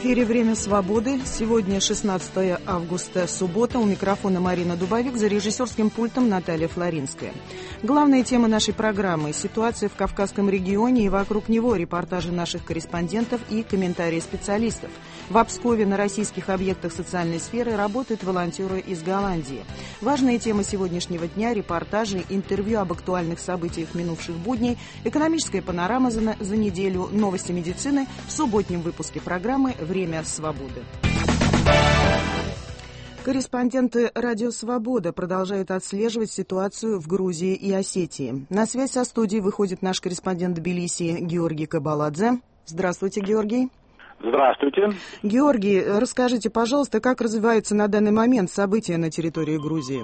эфире «Время свободы». Сегодня 16 августа, суббота. У микрофона Марина Дубовик, за режиссерским пультом Наталья Флоринская. Главные темы нашей программы – ситуация в Кавказском регионе и вокруг него, репортажи наших корреспондентов и комментарии специалистов. В Пскове на российских объектах социальной сферы работают волонтеры из Голландии. Важные темы сегодняшнего дня – репортажи, интервью об актуальных событиях минувших будней, экономическая панорама за неделю, новости медицины в субботнем выпуске программы «Время свободы». Корреспонденты «Радио Свобода» продолжают отслеживать ситуацию в Грузии и Осетии. На связь со студией выходит наш корреспондент Тбилиси Георгий Кабаладзе. Здравствуйте, Георгий. Здравствуйте. Георгий, расскажите, пожалуйста, как развиваются на данный момент события на территории Грузии?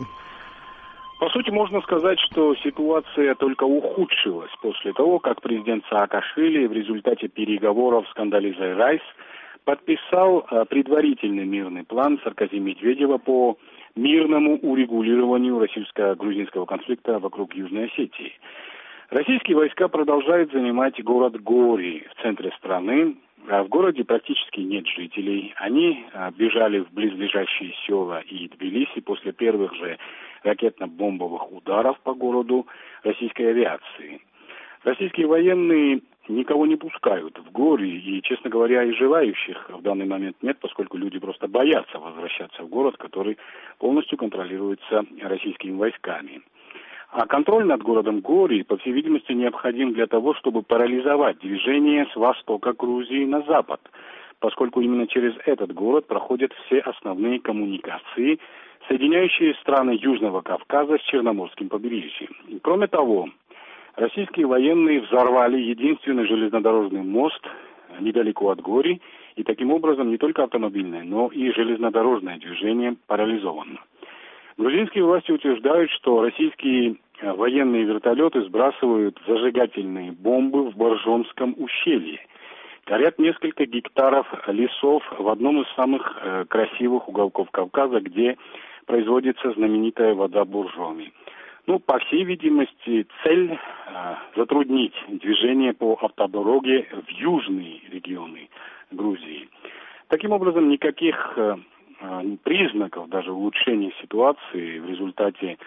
По сути, можно сказать, что ситуация только ухудшилась после того, как президент Саакашвили в результате переговоров с Кондолизой Райс подписал предварительный мирный план Саркози Медведева по мирному урегулированию российско-грузинского конфликта вокруг Южной Осетии. Российские войска продолжают занимать город Гори в центре страны. В городе практически нет жителей. Они бежали в близлежащие села и Тбилиси после первых же ракетно-бомбовых ударов по городу российской авиации. Российские военные никого не пускают в Гори, и, честно говоря, и желающих в данный момент нет, поскольку люди просто боятся возвращаться в город, который полностью контролируется российскими войсками. А контроль над городом Гори, по всей видимости, необходим для того, чтобы парализовать движение с востока Грузии на запад, поскольку именно через этот город проходят все основные коммуникации, соединяющие страны Южного Кавказа с Черноморским побережьем. И, кроме того, российские военные взорвали единственный железнодорожный мост недалеко от Гори, и таким образом не только автомобильное, но и железнодорожное движение парализовано. Грузинские власти утверждают, что российские военные вертолеты сбрасывают зажигательные бомбы в Боржомском ущелье. Горят несколько гектаров лесов в одном из самых красивых уголков Кавказа, где производится знаменитая вода Боржоми. По всей видимости, цель затруднить движение по автодороге в южные регионы Грузии. Таким образом, никаких признаков даже улучшения ситуации в результате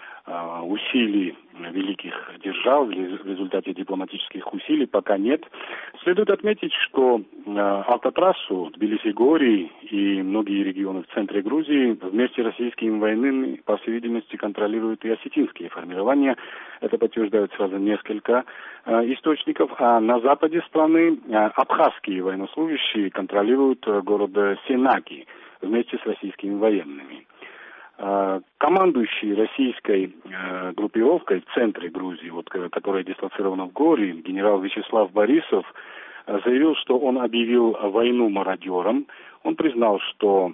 усилий великих держав, в результате дипломатических усилий пока нет. Следует отметить, что автотрассу Тбилиси-Гори и многие регионы в центре Грузии вместе с российскими военными, по всей видимости, контролируют и осетинские формирования. Это подтверждают сразу несколько источников. А на западе страны абхазские военнослужащие контролируют город Сенаки вместе с российскими военными. Командующий российской группировкой в центре Грузии, которая дислоцирована в Гори, генерал Вячеслав Борисов, заявил, что он объявил войну мародерам. Он признал, что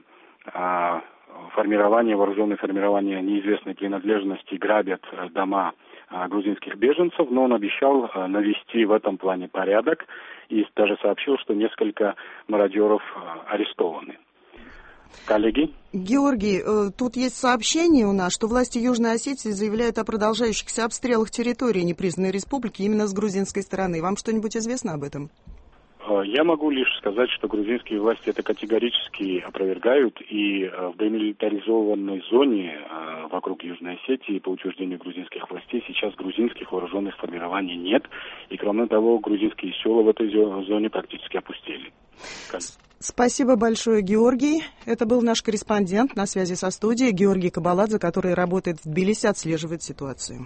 вооруженные формирования неизвестной принадлежности грабят дома грузинских беженцев, но он обещал навести в этом плане порядок и даже сообщил, что несколько мародеров арестованы. Коллеги? Георгий, тут есть сообщение у нас, что власти Южной Осетии заявляют о продолжающихся обстрелах территории непризнанной республики именно с грузинской стороны. Вам что-нибудь известно об этом? Я могу лишь сказать, что грузинские власти это категорически опровергают, и в демилитаризованной зоне вокруг Южной Осетии, по утверждению грузинских властей, сейчас грузинских вооруженных формирований нет, и кроме того, грузинские села в этой зоне практически опустели. Спасибо большое, Георгий. Это был наш корреспондент на связи со студией Георгий Кабаладзе, который работает в Тбилиси, отслеживает ситуацию.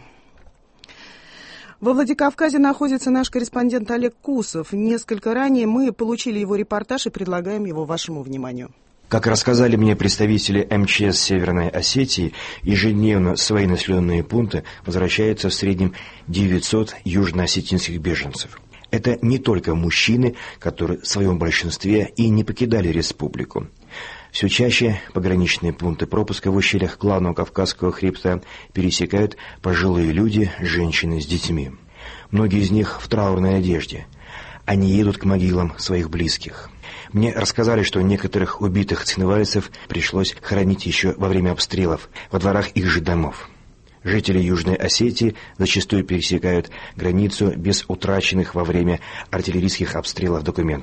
Во Владикавказе находится наш корреспондент Олег Кусов. Несколько ранее мы получили его репортаж и предлагаем его вашему вниманию. Как рассказали мне представители МЧС Северной Осетии, ежедневно в свои населенные пункты возвращаются в среднем 900 южноосетинских беженцев. Это не только мужчины, которые в своем большинстве и не покидали республику. Все чаще пограничные пункты пропуска в ущельях главного Кавказского хребта пересекают пожилые люди, женщины с детьми. Многие из них в траурной одежде. Они едут к могилам своих близких. Мне рассказали, что некоторых убитых цхинвальцев пришлось хоронить еще во время обстрелов во дворах их же домов. Жители Южной Осетии зачастую пересекают границу без утраченных во время артиллерийских обстрелов документов.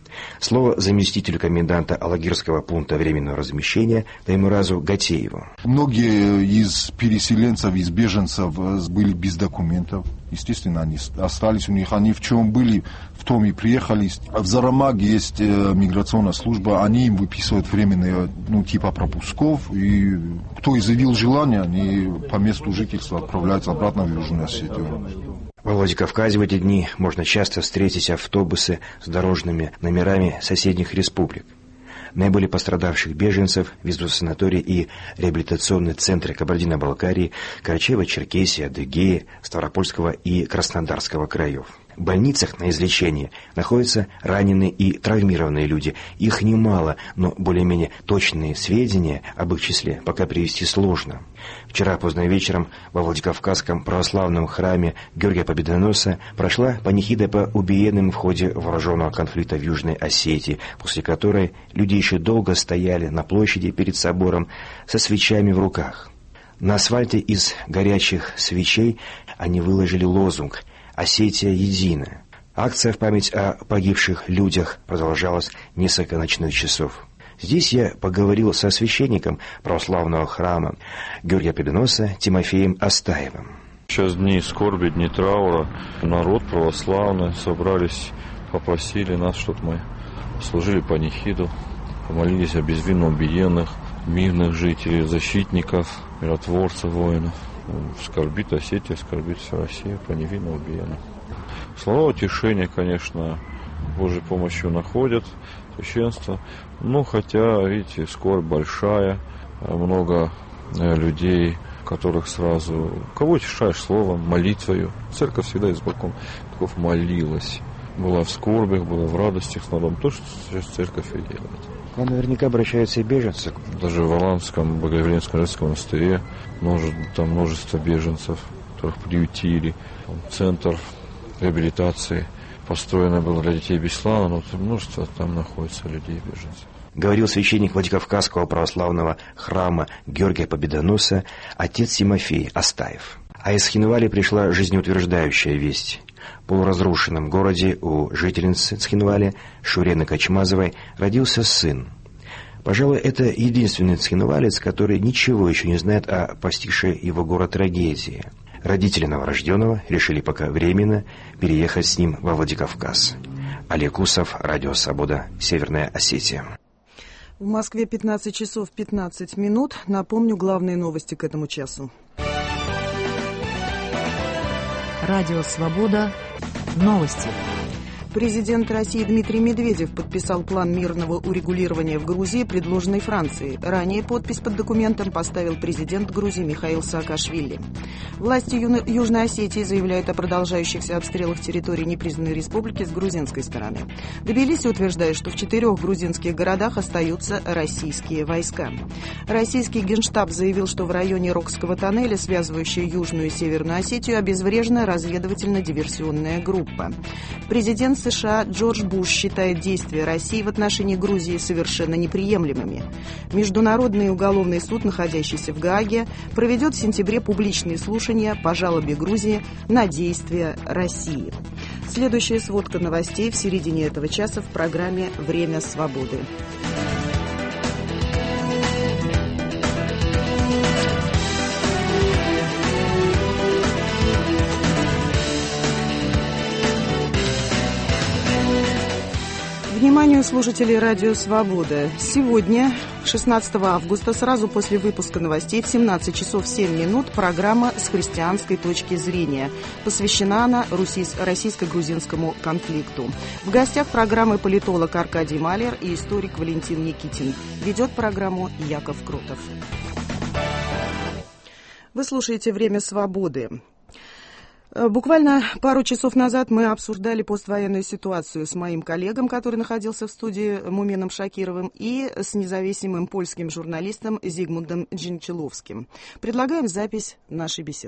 Слово заместителю коменданта Алагирского пункта временного размещения Таймуразу Гатееву. Многие из переселенцев, из беженцев были без документов. Естественно, они остались у них. Они в чем были, в том и приехали. В Зарамаге есть миграционная служба. Они им выписывают временные, типа пропусков. И кто изъявил желание, они по месту жительства отправляются обратно в Южную Осетию. Во Владикавказе в эти дни можно часто встретить автобусы с дорожными номерами соседних республик. Наиболее пострадавших беженцев везут в санатории и реабилитационные центры Кабардино-Балкарии, Карачаево-Черкесии, Адыгеи, Ставропольского и Краснодарского краев. В больницах на излечении находятся раненые и травмированные люди. Их немало, но более-менее точные сведения об их числе пока привести сложно. Вчера поздно вечером во Владикавказском православном храме Георгия Победоносца прошла панихида по убиенным в ходе вооруженного конфликта в Южной Осетии, после которой люди еще долго стояли на площади перед собором со свечами в руках. На асфальте из горячих свечей они выложили лозунг «Осетия едина». Акция в память о погибших людях продолжалась несколько ночных часов. Здесь я поговорил со священником православного храма Георгия Победоносца Тимофеем Астаевым. Сейчас дни скорби, дни траура. Народ православный собрались, попросили нас, чтобы мы служили панихиду, помолились о безвинно убиенных, мирных жителей, защитников, миротворцев, воинов. Скорбит Осетия, скорбит вся Россия по невинно убиенным. Слова утешения, конечно, Божьей помощью находят, священство. Хотя, видите, скорбь большая, много людей, которых сразу... Кого утешаешь словом, молитвою. Церковь всегда избаком молилась. Была в скорбях, была в радостях с народом. То, что сейчас церковь и делает. Вам наверняка обращаются и беженцы. Даже в Валаамском Богоявленском монастыре там множество беженцев, которых приютили. Центр реабилитации построено было для детей Беслана, но множество там находится людей беженцев. Говорил священник Владикавказского православного храма Георгия Победоносца отец Тимофей Астаев. А из Цхинвали пришла жизнеутверждающая весть. В полуразрушенном городе у жительницы Цхинвали Шурены Качмазовой родился сын. Пожалуй, это единственный цхинвалец, который ничего еще не знает о постигшей его город трагедии. Родители новорожденного решили пока временно переехать с ним во Владикавказ. Олег Усов, Радио Свобода, Северная Осетия. В Москве 15 часов 15 минут. Напомню главные новости к этому часу. Радио Свобода. Новости. Президент России Дмитрий Медведев подписал план мирного урегулирования в Грузии, предложенный Францией. Ранее подпись под документом поставил президент Грузии Михаил Саакашвили. Власти Южной Осетии заявляют о продолжающихся обстрелах территории непризнанной республики с грузинской стороны. Тбилиси утверждает, что в 4 грузинских городах остаются российские войска. Российский Генштаб заявил, что в районе Рокского тоннеля, связывающего Южную и Северную Осетию, обезврежена разведывательно-диверсионная группа. Президент США Джордж Буш считает действия России в отношении Грузии совершенно неприемлемыми. Международный уголовный суд, находящийся в Гааге, проведет в сентябре публичные слушания по жалобе Грузии на действия России. Следующая сводка новостей в середине этого часа в программе «Время свободы». Вниманию слушателей Радио Свобода. Сегодня, 16 августа, сразу после выпуска новостей в 17 часов 7 минут, программа «С христианской точки зрения». Посвящена она российско-грузинскому конфликту. В гостях программы политолог Аркадий Малер и историк Валентин Никитин. Ведет программу Яков Крутов. Вы слушаете «Время свободы». Буквально пару часов назад мы обсуждали поствоенную ситуацию с моим коллегом, который находился в студии, Муменом Шакировым, и с независимым польским журналистом Зигмундом Джинчиловским. Предлагаем запись нашей беседы.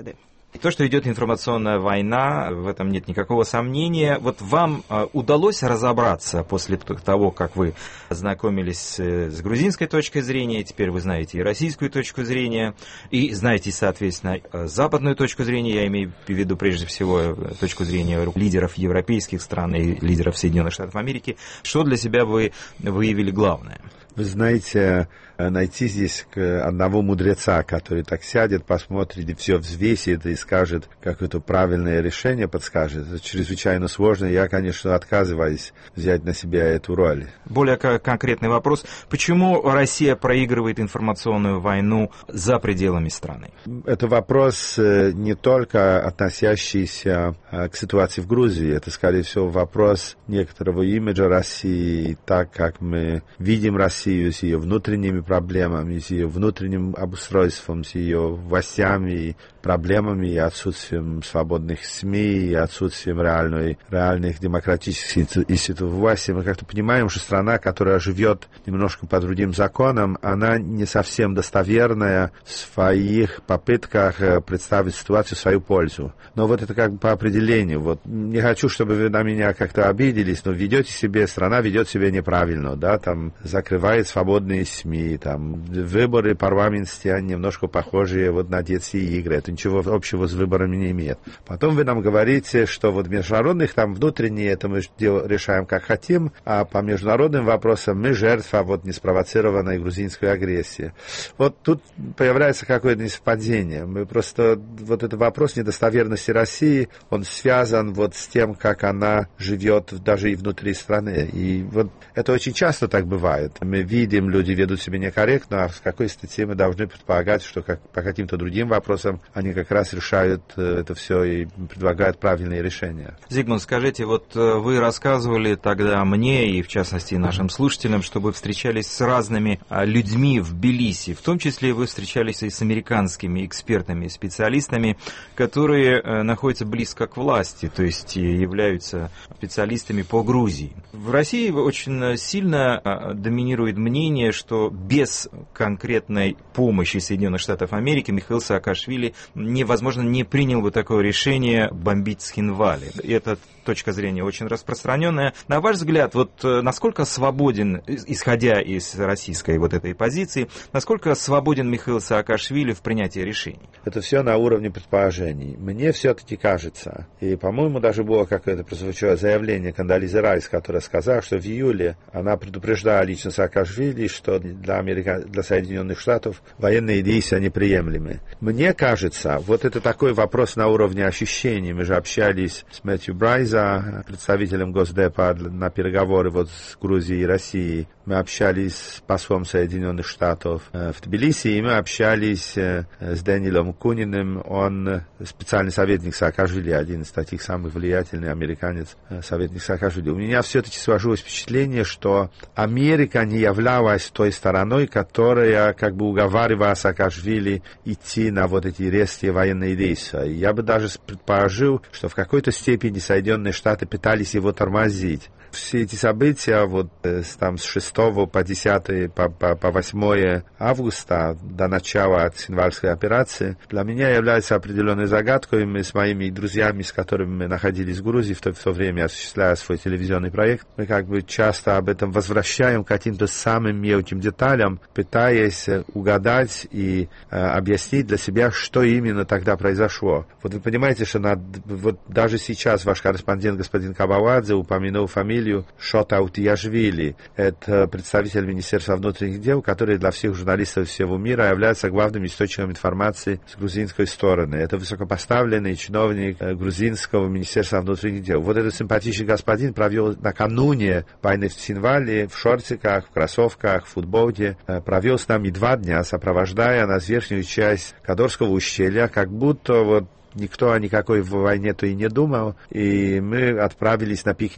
То, что идет информационная война, в этом нет никакого сомнения. Вот вам удалось разобраться после того, как вы ознакомились с грузинской точкой зрения, теперь вы знаете и российскую точку зрения, и знаете, соответственно, западную точку зрения, я имею в виду прежде всего точку зрения лидеров европейских стран и лидеров Соединенных Штатов Америки. Что для себя вы выявили главное? Вы знаете, найти здесь одного мудреца, который так сядет, посмотрит и все взвесит и скажет, какое-то правильное решение подскажет, это чрезвычайно сложно. Я, конечно, отказываюсь взять на себя эту роль. Более конкретный вопрос. Почему Россия проигрывает информационную войну за пределами страны? Это вопрос не только относящийся к ситуации в Грузии. Это, скорее всего, вопрос некоторого имиджа России, так как мы видим Россию с ее внутренними проблемами, с ее внутренним обустройством, с ее властями, проблемами и отсутствием свободных СМИ, и отсутствием реальных демократических институтов власти. Мы как-то понимаем, что страна, которая живет немножко по другим законам, она не совсем достоверная в своих попытках представить ситуацию в свою пользу. Но вот это как бы по определению. Вот не хочу, чтобы вы на меня как-то обиделись, но страна ведет себя неправильно, да, там закрывает свободные СМИ, там выборы парламентские, они немножко похожие вот на детские игры. Это ничего общего с выборами не имеет. Потом вы нам говорите, что вот международных, там внутренние, это мы решаем как хотим, а по международным вопросам мы жертва вот неспровоцированной грузинской агрессии. Вот тут появляется какое-то несовпадение. Мы просто, вот этот вопрос недостоверности России, он связан вот с тем, как она живет даже и внутри страны. И вот это очень часто так бывает. Мы видим, люди ведут себя некорректно, а с какой статьи мы должны предполагать, что по каким-то другим вопросам они как раз решают это все и предлагают правильные решения. Зигмунд, скажите, вот вы рассказывали тогда мне и, в частности, нашим слушателям, что вы встречались с разными людьми в Тбилиси, в том числе вы встречались и с американскими экспертами и специалистами, которые находятся близко к власти, то есть являются специалистами по Грузии. В России очень сильно доминирует мнение, что без конкретной помощи Соединенных Штатов Америки Михаил Саакашвили невозможно не принял бы такое решение бомбить Схинвали. И эта точка зрения очень распространенная. На ваш взгляд, вот насколько свободен, исходя из российской вот этой позиции, насколько свободен Михаил Саакашвили в принятии решений? Это все на уровне предположений. Мне все-таки кажется, и, по-моему, даже было какое-то прозвучало заявление Кондолизы Райс, которая сказала, что в июле она предупреждала лично Саакашвили, что для Соединенных Штатов военные действия неприемлемы. Мне кажется, вот это такой вопрос на уровне ощущений. Мы же общались с Мэтью Брайзом, представителем Госдепа на переговоры вот с Грузией и Россией. Мы общались с послом Соединенных Штатов в Тбилиси, и мы общались с Дэниелом Куниным. Он специальный советник Саакашвили, один из таких самых влиятельных американец, советник Саакашвили. У меня все-таки сложилось впечатление, что Америка не являлась той стороной, которая как бы уговаривала Саакашвили идти на вот эти резкие военные действия. Я бы даже предположил, что в какой-то степени Соединенные Штаты пытались его тормозить. Все эти события вот там с 6 по 10 по 8 августа до начала Схинвальской операции для меня являются определенной загадкой. Мы с моими друзьями, с которыми мы находились в Грузии в то время, осуществляя свой телевизионный проект, мы как бы часто об этом возвращаем к каким-то самым мелким деталям, пытаясь угадать и объяснить для себя, что именно тогда произошло. Вот вы понимаете, что вот даже сейчас ваш корреспондент господин Кабаладзе упомянул фамилию Шота Утияшвили. Это представитель Министерства внутренних дел, который для всех журналистов всего мира является главным источником информации с грузинской стороны. Это высокопоставленный чиновник грузинского Министерства внутренних дел. Вот этот симпатичный господин провел накануне войны в Схинвали в шортиках, в кроссовках, в футболке. Провел с нами 2 дня, сопровождая нас в верхнюю часть Кадорского ущелья, как будто вот никто о никакой войне-то и не думал, и мы отправились на пикник.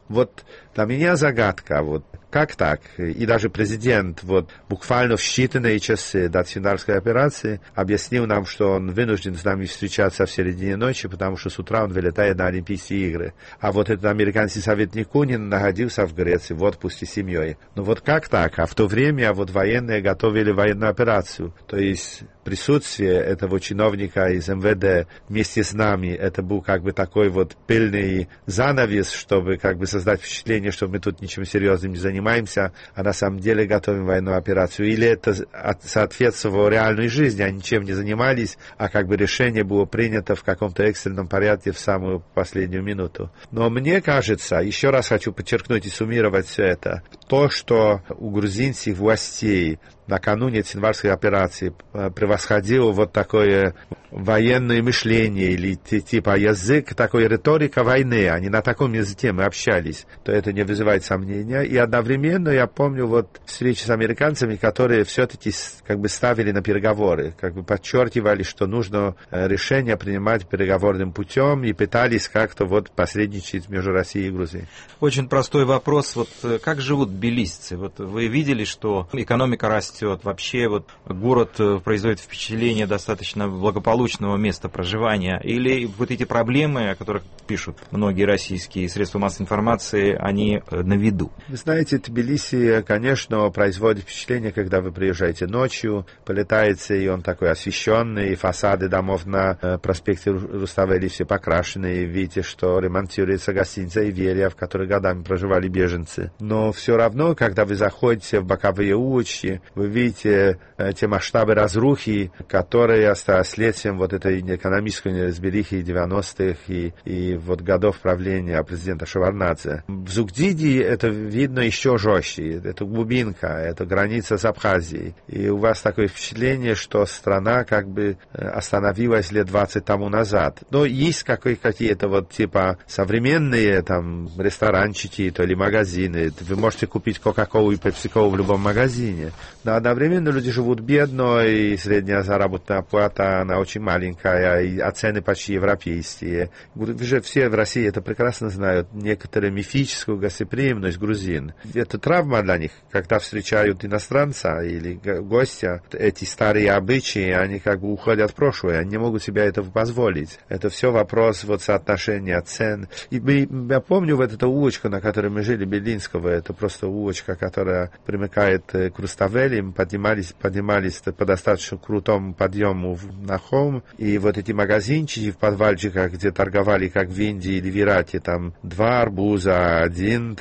Вот для меня загадка, вот как так? И даже президент вот буквально в считанные часы до Синарской операции объяснил нам, что он вынужден с нами встречаться в середине ночи, потому что с утра он вылетает на Олимпийские игры. А вот этот американский советник Кунин находился в Греции в отпуске с семьей. Ну вот как так? А в то время вот военные готовили военную операцию. То есть присутствие этого чиновника из МВД вместе с нами, это был как бы такой вот пыльный занавес, чтобы как бы создать впечатление, что мы тут ничем серьезным не занимаемся, а на самом деле готовим военную операцию. Или это соответствовало реальной жизни, они ничем не занимались, а как бы решение было принято в каком-то экстренном порядке в самую последнюю минуту. Но мне кажется, еще раз хочу подчеркнуть и суммировать все это, то, что у грузинских властей накануне Цинварской операции превосходило вот такое военное мышление или типа язык, такой риторика войны, они на таком языке мы общались, то это не вызывает сомнения. И одновременно я помню вот встречи с американцами, которые все-таки как бы ставили на переговоры, как бы подчеркивали, что нужно решение принимать переговорным путем и пытались как-то вот посредничать между Россией и Грузией. Очень простой вопрос, вот как живут тбилисцы? Вот вы видели, что экономика растет, вообще вот город производит впечатление достаточно благополучного места проживания, или вот эти проблемы, о которых пишут многие российские средства массовой информации, они на виду? Вы знаете, Тбилиси, конечно, производит впечатление, когда вы приезжаете ночью, полетаете, и он такой освещенный, и фасады домов на проспекте Руставели все покрашены, и видите, что ремонтируется гостиница Иверия, в которой годами проживали беженцы. Но все равно, когда вы заходите в боковые улочки, вы видите те масштабы разрухи, которые следствием вот этой экономической неразберихи 90-х и вот годов правления президента Шеварднадзе. В Зугдиде это видно еще жестче. Это глубинка, это граница с Абхазией. И у вас такое впечатление, что страна как бы остановилась лет 20 тому назад. Но есть какие-то вот типа современные там ресторанчики или магазины. Вы можете купить Кока-Колу и Пепси-Колу в любом магазине. Но одновременно люди живут бедно, и средняя заработная плата, она очень маленькая, а цены почти европейские. Вы же все в России это прекрасно знают, некоторую мифическую гостеприимность грузин. Это травма для них, когда встречают иностранца или гостя, эти старые обычаи, они как бы уходят в прошлое, они не могут себе этого позволить. Это все вопрос вот соотношения цен. И я помню вот эту улочку, на которой мы жили, Белинского, это просто улочка, которая примыкает к Руставели, мы поднимались по достаточно крутому подъему на холм, и вот эти магазинчики в подвальчиках, где торговали как в Индии или в Ирате, там 2 арбуза, один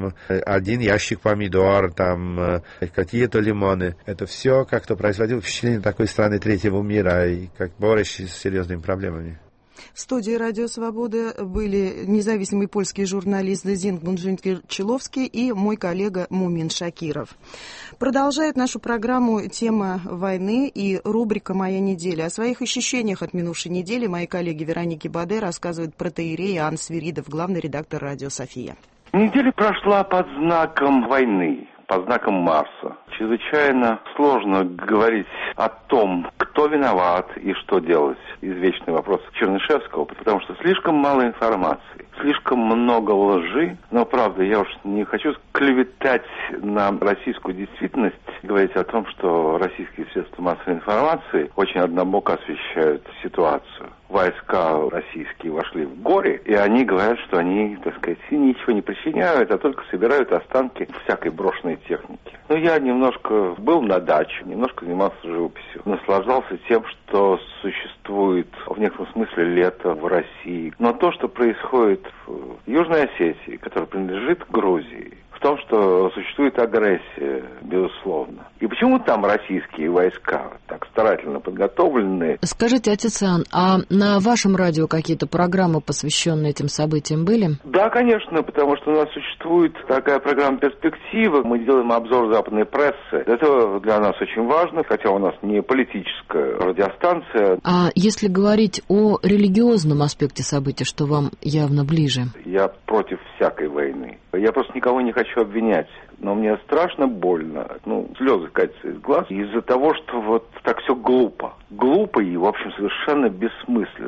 ящик помидор, там какие-то лимоны. Это все как-то производило впечатление такой страны третьего мира и как борющейся с серьезными проблемами. В студии «Радио Свобода» были независимый польский журналист Зингмунд Чинкеловский и мой коллега Мумин Шакиров. Продолжает нашу программу тема войны и рубрика «Моя неделя». О своих ощущениях от минувшей недели мои коллеги Вероники Баде рассказывают протоиерей Иоанн Свиридов, главный редактор «Радио София». Неделя прошла под знаком войны, под знаком Марса. Чрезвычайно сложно говорить о том, кто виноват и что делать. Извечный вопрос Чернышевского, потому что слишком мало информации, слишком много лжи. Но, правда, я уж не хочу клеветать на российскую действительность, говорить о том, что российские средства массовой информации очень однобоко освещают ситуацию. Войска российские вошли в горе, и они говорят, что они, так сказать, ничего не причиняют, а только собирают останки всякой брошенной техники. Но я немножко был на даче, немножко занимался живописью, наслаждался тем, что существует в некотором смысле лето в России. Но то, что происходит в Южной Осетии, которая принадлежит Грузии, в том, что существует агрессия, безусловно. И почему там российские войска так старательно подготовленные? Скажите, отец Иоанн, а на вашем радио какие-то программы, посвященные этим событиям, были? Да, конечно, потому что у нас существует такая программа «Перспектива». Мы делаем обзор западной прессы. Это для нас очень важно, хотя у нас не политическая радиостанция. А если говорить о религиозном аспекте событий, что вам явно ближе? Я против всякой войны. Я просто никого не хочу обвинять. Но мне страшно больно. Слезы катятся из глаз из-за того, что вот так все глупо. Глупо и, в общем, совершенно бессмысленно.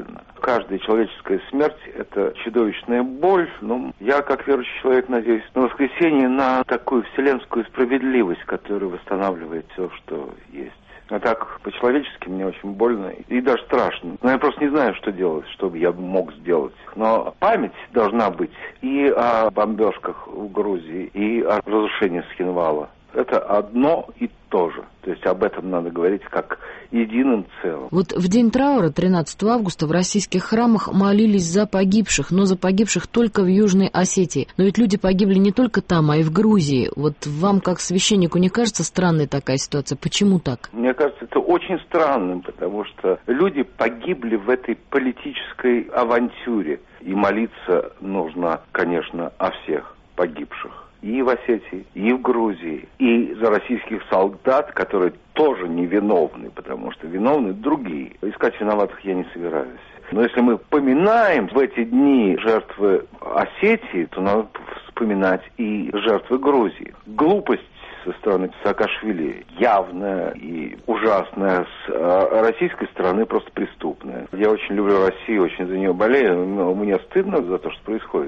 каждая человеческая смерть – это чудовищная боль. Но я, как верующий человек, надеюсь на воскресенье, на такую вселенскую справедливость, которая восстанавливает все, что есть. А так, по-человечески мне очень больно и даже страшно. Но я просто не знаю, что делать, что я мог сделать. Но память должна быть и о бомбежках в Грузии, и о разрушении Схинвала. Это одно и то же. То есть об этом надо говорить как единым целым. Вот в день траура, 13 августа, в российских храмах молились за погибших, но за погибших только в Южной Осетии. Но ведь люди погибли не только там, а и в Грузии. Вот вам, как священнику, не кажется странной такая ситуация? Почему так? Мне кажется, это очень странным, потому что люди погибли в этой политической авантюре. И молиться нужно, конечно, о всех погибших. И в Осетии, и в Грузии, и за российских солдат, которые тоже невиновны, потому что виновны другие. Искать виноватых я не собираюсь. Но если мы поминаем в эти дни жертвы Осетии, то надо вспоминать и жертвы Грузии. Глупость со стороны Саакашвили явная и ужасная, с российской стороны просто преступная. Я очень люблю Россию, очень за нее болею, но мне стыдно за то, что происходит.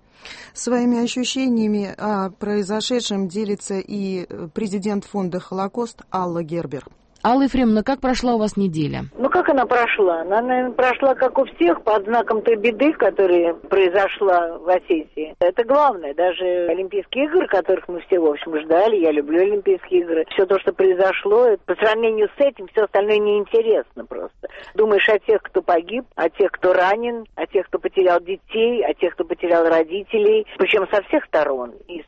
Своими ощущениями о произошедшем делится и президент фонда «Холокост» Алла Гербер. Алла Ефремовна, как прошла у вас неделя? Ну, как она прошла? Она, наверное, прошла, как у всех, под знаком той беды, которая произошла в Осетии. Это главное. Даже Олимпийские игры, которых мы все, в общем, ждали, я люблю Олимпийские игры. Все то, что произошло, по сравнению с этим, все остальное неинтересно просто. Думаешь о тех, кто погиб, о тех, кто ранен, о тех, кто потерял детей, о тех, кто потерял родителей. Причем со всех сторон. И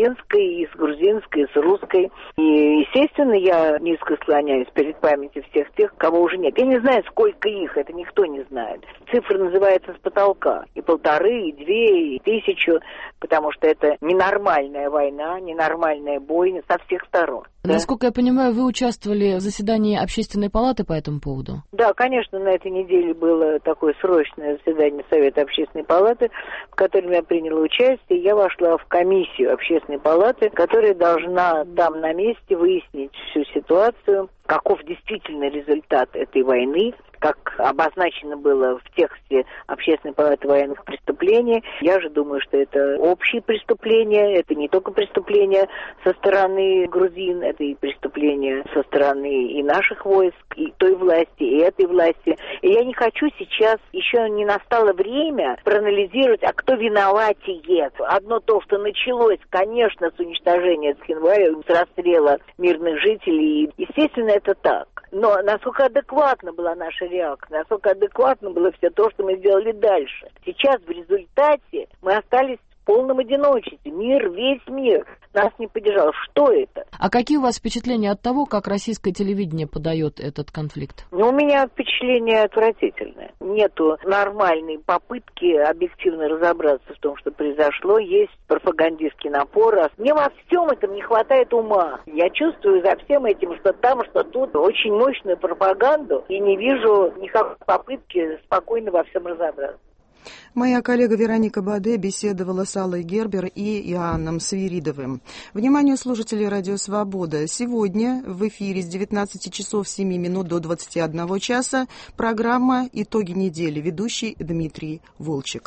и с грузинской, и с русской. И, естественно, я низко склоняюсь перед памятью всех тех, кого уже нет. Я не знаю, сколько их, это никто не знает. Цифра называется с потолка. И 1,5, и 2, и 1000, потому что это ненормальная война, ненормальная бойня со всех сторон. Насколько я понимаю, вы участвовали в заседании Общественной палаты по этому поводу? Да, конечно, на этой неделе было такое срочное заседание Совета Общественной палаты, в котором я приняла участие. Я вошла в комиссию Общественной палаты, которая должна там на месте выяснить всю ситуацию, каков действительно результат этой войны, как обозначено было в тексте Общественной палаты военных преступлений. Я же думаю, что это общие преступления, это не только преступления со стороны грузин, это и преступления со стороны и наших войск, и той власти, и этой власти. И я не хочу сейчас, еще не настало время, проанализировать, а кто виноватее. Одно то, что началось, конечно, с уничтожения Схинваля, с расстрела мирных жителей. Естественно, это так. Но насколько адекватна была наша реакция, насколько адекватно было все то, что мы сделали дальше. Сейчас в результате мы остались в полном одиночестве. Весь мир нас не поддержал. Что это? А какие у вас впечатления от того, как российское телевидение подает этот конфликт? Ну, у меня впечатление отвратительное. Нету нормальной попытки объективно разобраться в том, что произошло. Есть пропагандистский напор. Мне во всем этом не хватает ума. Я чувствую за всем этим, что там, что тут, очень мощную пропаганду, и не вижу никакой попытки спокойно во всем разобраться. Моя коллега Вероника Баде беседовала с Аллой Гербер и Иоанном Свиридовым. Вниманию слушателей «Радио Свобода». Сегодня в эфире с 19 часов 7 минут до 21 часа программа «Итоги недели». Ведущий Дмитрий Волчек.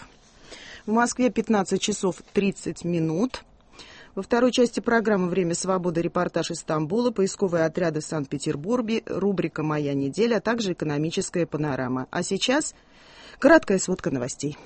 В Москве 15 часов 30 минут. Во второй части программы «Время свободы» репортаж из Стамбула, поисковые отряды в Санкт-Петербурге, рубрика «Моя неделя», а также экономическая панорама. А сейчас краткая сводка новостей.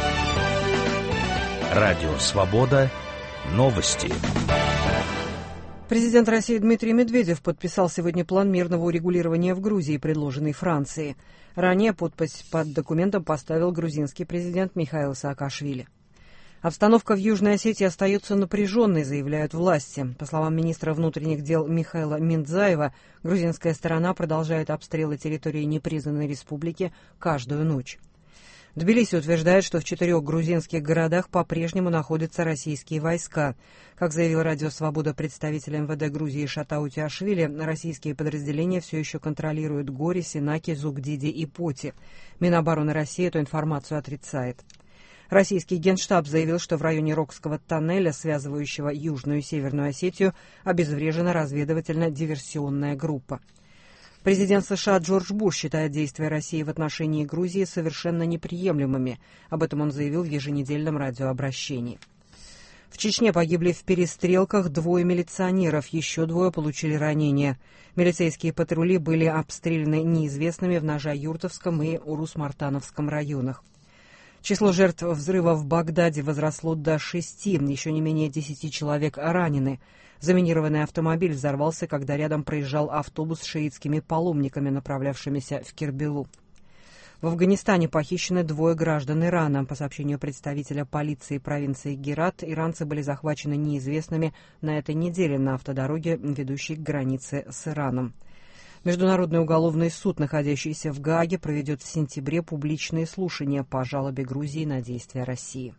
Радио «Свобода». Новости. Президент России Дмитрий Медведев подписал сегодня план мирного урегулирования в Грузии, предложенный Францией. Ранее подпись под документом поставил грузинский президент Михаил Саакашвили. Обстановка в Южной Осетии остается напряженной, заявляют власти. По словам министра внутренних дел Михаила Миндзаева, грузинская сторона продолжает обстрелы территории непризнанной республики каждую ночь. Тбилиси утверждает, что в 4 грузинских городах по-прежнему находятся российские войска. Как заявил Радио Свобода представитель МВД Грузии Шатау Тиашвили, российские подразделения все еще контролируют Гори, Синаки, Зугдиди и Поти. Минобороны России эту информацию отрицает. Российский Генштаб заявил, что в районе Рокского тоннеля, связывающего Южную и Северную Осетию, обезврежена разведывательно-диверсионная группа. Президент США Джордж Буш считает действия России в отношении Грузии совершенно неприемлемыми. Об этом он заявил в еженедельном радиообращении. В Чечне погибли в перестрелках 2 милиционеров, еще 2 получили ранения. Милицейские патрули были обстреляны неизвестными в Ножа-Юртовском и Урус-Мартановском районах. Число жертв взрыва в Багдаде возросло до 6, еще не менее 10 человек ранены. Заминированный автомобиль взорвался, когда рядом проезжал автобус с шиитскими паломниками, направлявшимися в Кербелу. В Афганистане похищены 2 граждан Ирана. По сообщению представителя полиции провинции Герат, иранцы были захвачены неизвестными на этой неделе на автодороге, ведущей к границе с Ираном. Международный уголовный суд, находящийся в Гааге, проведет в сентябре публичные слушания по жалобе Грузии на действия России.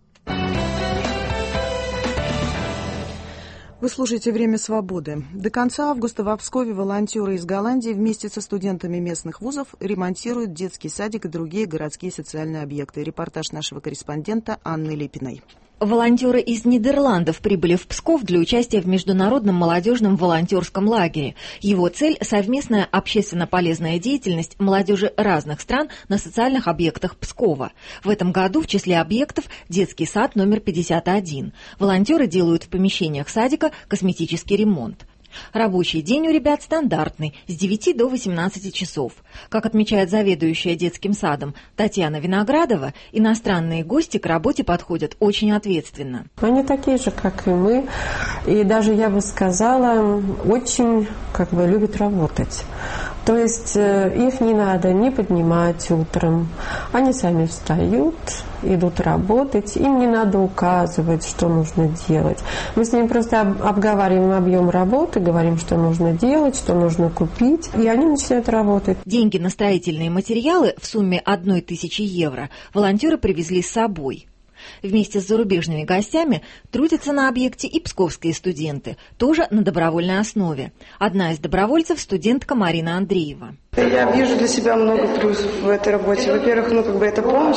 Вы слушаете «Время свободы». До конца августа в Пскове волонтеры из Голландии вместе со студентами местных вузов ремонтируют детский садик и другие городские социальные объекты. Репортаж нашего корреспондента Анны Липиной. Волонтеры из Нидерландов прибыли в Псков для участия в международном молодежном волонтерском лагере. Его цель – совместная общественно полезная деятельность молодежи разных стран на социальных объектах Пскова. В этом году в числе объектов детский сад номер 51. Волонтеры делают в помещениях садика косметический ремонт. Рабочий день у ребят стандартный, с 9 до 18 часов. Как отмечает заведующая детским садом Татьяна Виноградова, иностранные гости к работе подходят очень ответственно. Они такие же, как и мы, и даже, я бы сказала, очень любят работать. То есть их не надо не поднимать утром, они сами встают, идут работать, им не надо указывать, что нужно делать. Мы с ними просто обговариваем объем работы, говорим, что нужно делать, что нужно купить, и они начинают работать. Деньги на строительные материалы в сумме 1000 евро волонтеры привезли с собой. Вместе с зарубежными гостями трудятся на объекте и псковские студенты, тоже на добровольной основе. Одна из добровольцев – студентка Марина Андреева. Я вижу для себя много плюсов в этой работе. Во-первых, это помощь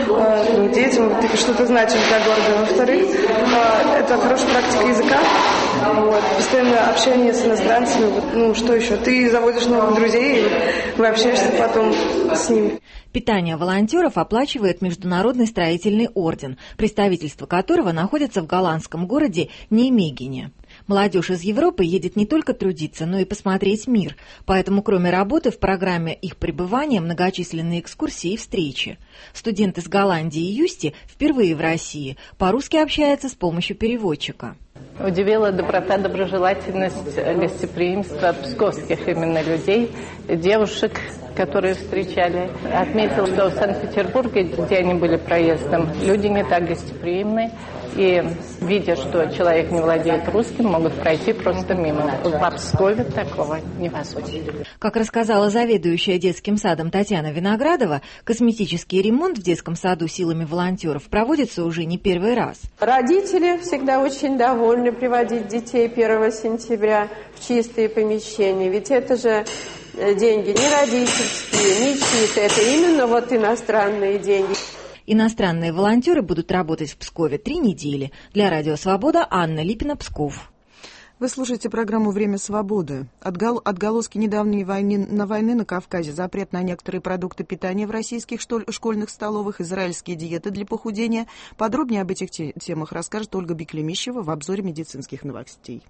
детям, что-то значит для города. Во-вторых, это хорошая практика языка, постоянное общение с иностранцами. Что еще? Ты заводишь новых друзей, и вы общаешься потом с ними. Питание волонтеров оплачивает Международный строительный орден, представительство которого находится в голландском городе Нijmegen. Молодежь из Европы едет не только трудиться, но и посмотреть мир. Поэтому, кроме работы, в программе их пребывания многочисленные экскурсии и встречи. Студент из Голландии Юсти впервые в России по-русски общается с помощью переводчика. Удивила доброта, доброжелательность, гостеприимство псковских именно людей, девушек, которые встречали. Отметила, что в Санкт-Петербурге, где они были проездом, люди не так гостеприимны. И, видя, что человек не владеет русским, могут пройти просто мимо. В Пскове такого невозможно. Как рассказала заведующая детским садом Татьяна Виноградова, косметический ремонт в детском саду силами волонтеров проводится уже не первый раз. Родители всегда очень довольны приводить детей 1 сентября в чистые помещения. Ведь это же деньги не родительские, не чьи-то, это именно иностранные деньги. Иностранные волонтеры будут работать в Пскове 3 недели. Для Радио Свобода Анна Липина, Псков. Вы слушаете программу «Время свободы». Отголоски недавней войны на Кавказе, запрет на некоторые продукты питания в российских школьных столовых, израильские диеты для похудения. Подробнее об этих темах расскажет Ольга Беклемищева в обзоре медицинских новостей.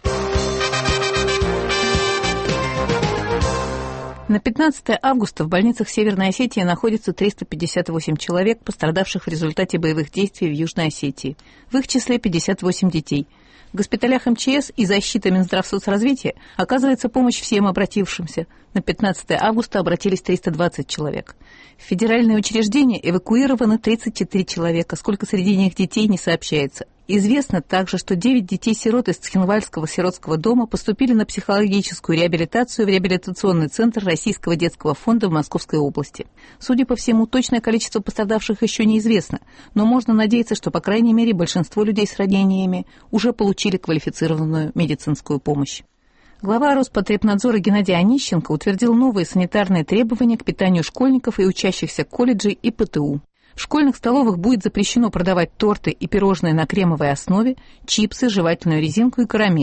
На 15 августа в больницах Северной Осетии находится 358 человек, пострадавших в результате боевых действий в Южной Осетии. В их числе 58 детей. В госпиталях МЧС и защиты Минздравсоцразвития оказывается помощь всем обратившимся. На 15 августа обратились 320 человек. В федеральные учреждения эвакуировано 34 человека, сколько среди них детей не сообщается. Известно также, что 9 детей-сирот из Цхинвальского сиротского дома поступили на психологическую реабилитацию в реабилитационный центр Российского детского фонда в Московской области. Судя по всему, точное количество пострадавших еще неизвестно, но можно надеяться, что, по крайней мере, большинство людей с ранениями уже получили квалифицированную медицинскую помощь. Глава Роспотребнадзора Геннадий Онищенко утвердил новые санитарные требования к питанию школьников и учащихся колледжей и ПТУ. В школьных столовых будет запрещено продавать торты и пирожные на кремовой основе, чипсы, жевательную резинку и карамель.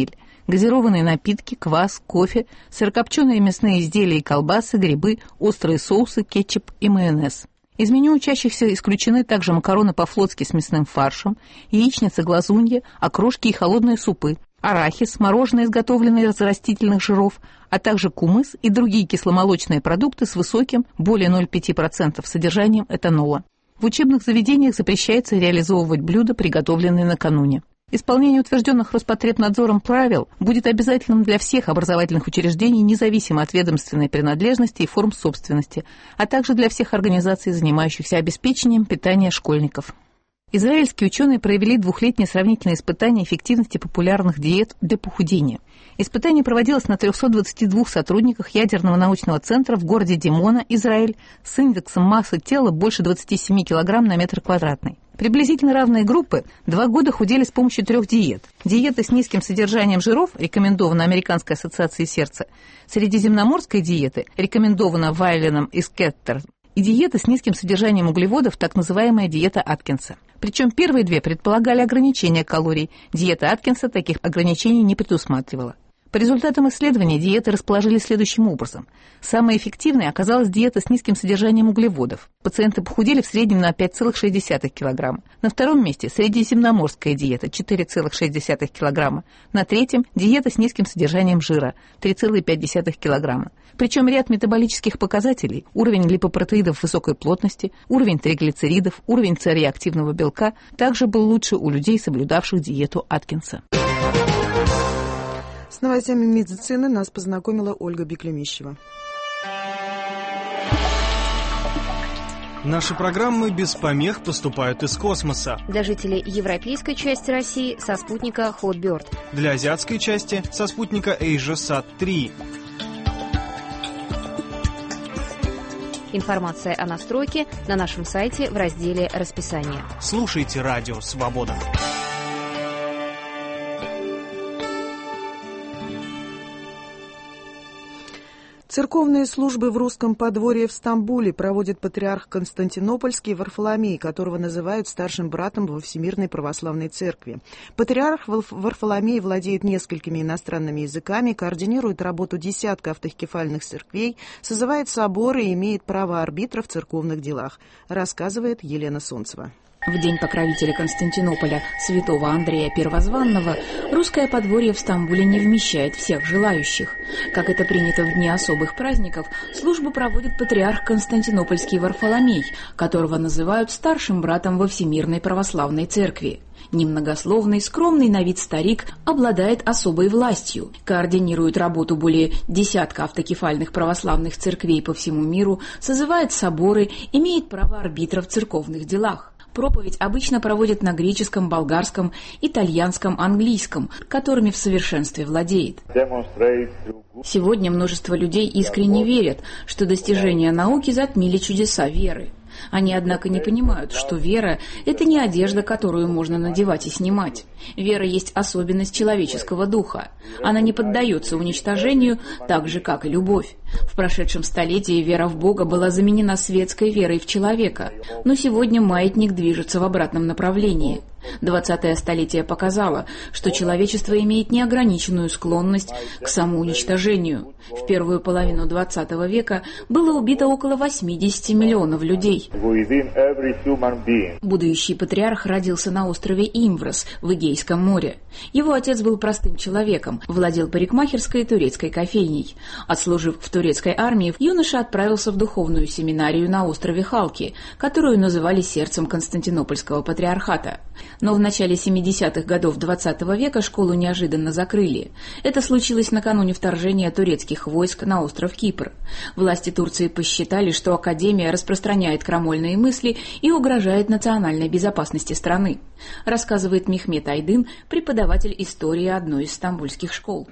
газированные напитки, квас, кофе, сырокопченые мясные изделия и колбасы, грибы, острые соусы, кетчуп и майонез. Из меню учащихся исключены также макароны по-флотски с мясным фаршем, яичница-глазунья, окрошки и холодные супы, арахис, мороженое, изготовленное из растительных жиров, а также кумыс и другие кисломолочные продукты с высоким, более 0,5% содержанием этанола. В учебных заведениях запрещается реализовывать блюда, приготовленные накануне. Исполнение утвержденных Роспотребнадзором правил будет обязательным для всех образовательных учреждений, независимо от ведомственной принадлежности и форм собственности, а также для всех организаций, занимающихся обеспечением питания школьников. Израильские ученые провели двухлетнее сравнительное испытание эффективности популярных диет для похудения. Испытание проводилось на 322 сотрудниках ядерного научного центра в городе Димона, Израиль, с индексом массы тела больше 27 кг на метр квадратный. Приблизительно равные группы 2 года худели с помощью 3 диет. Диета с низким содержанием жиров рекомендована Американской ассоциацией сердца. Средиземноморская диета рекомендована Вайленом и Скеттером. И диета с низким содержанием углеводов, так называемая диета Аткинса. Причем первые 2 предполагали ограничение калорий. Диета Аткинса таких ограничений не предусматривала. По результатам исследования диеты расположили следующим образом. Самой эффективной оказалась диета с низким содержанием углеводов. Пациенты похудели в среднем на 5,6 кг. На втором месте средиземноморская диета 4,6 кг. На третьем диета с низким содержанием жира 3,5 кг. Причем ряд метаболических показателей, уровень липопротеидов высокой плотности, уровень триглицеридов, уровень С-реактивного белка также был лучше у людей, соблюдавших диету Аткинса. С новостями медицины нас познакомила Ольга Беклемищева. Наши программы без помех поступают из космоса. Для жителей европейской части России со спутника Hotbird. Для азиатской части со спутника AsiaSat-3. Информация о настройке на нашем сайте в разделе «Расписание». Слушайте радио «Свобода». Церковные службы в русском подворье в Стамбуле проводит патриарх Константинопольский Варфоломей, которого называют старшим братом во Всемирной Православной Церкви. Патриарх Варфоломей владеет несколькими иностранными языками, координирует работу десятка автокефальных церквей, созывает соборы и имеет право арбитра в церковных делах, рассказывает Елена Солнцева. В день покровителя Константинополя святого Андрея Первозванного русское подворье в Стамбуле не вмещает всех желающих. Как это принято в дни особых праздников, службу проводит патриарх Константинопольский Варфоломей, которого называют старшим братом во Всемирной Православной Церкви. Немногословный, скромный на вид старик обладает особой властью, координирует работу более десятка автокефальных православных церквей по всему миру, созывает соборы, имеет право арбитра в церковных делах. Проповедь обычно проводят на греческом, болгарском, итальянском, английском, которыми в совершенстве владеет. Сегодня множество людей искренне верят, что достижения науки затмили чудеса веры. Они, однако, не понимают, что вера – это не одежда, которую можно надевать и снимать. Вера есть особенность человеческого духа. Она не поддается уничтожению, так же, как и любовь. В прошедшем столетии вера в Бога была заменена светской верой в человека. Но сегодня маятник движется в обратном направлении. 20-е столетие показало, что человечество имеет неограниченную склонность к самоуничтожению. В первую половину 20 века было убито около 80 миллионов людей. Будущий патриарх родился на острове Имврос в Эгейском море. Его отец был простым человеком, владел парикмахерской и турецкой кофейней. Отслужив в турецкой армии, юноша отправился в духовную семинарию на острове Халки, которую называли сердцем Константинопольского патриархата. Но в начале 70-х годов 20 века школу неожиданно закрыли. Это случилось накануне вторжения турецких войск на остров Кипр. Власти Турции посчитали, что академия распространяет крамольные мысли и угрожает национальной безопасности страны, рассказывает Мехмет Айдын, преподаватель истории одной из стамбульских школ.